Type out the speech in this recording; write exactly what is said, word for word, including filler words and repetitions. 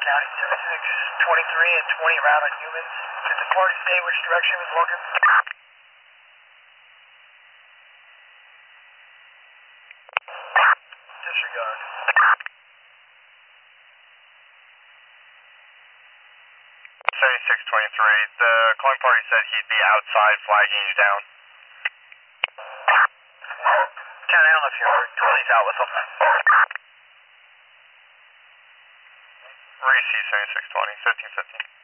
County, seventy-six twenty-three and twenty around on humans. Did the party say which direction it was walking? Disregard. seventy-six twenty-three, the calling party said he'd be outside flagging you down. County, I don't know if your twenty's out with them. Receive seventy-six twenty, fifteen fifteen.